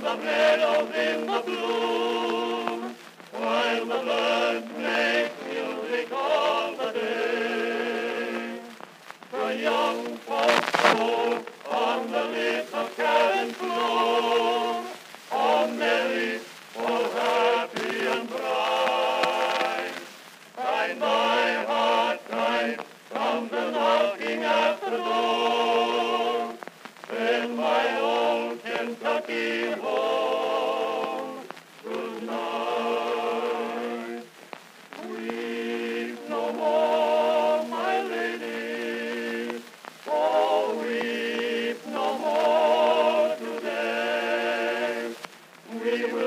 the meadows in the bloom, while the birds make music all the day. The young folks go on the little cabin floor, all merry, all happy and bright. Find my heart tight, comes a knocking at the door. Then my old Kentucky home, good night. Weep no more, my lady, oh, weep no more today. We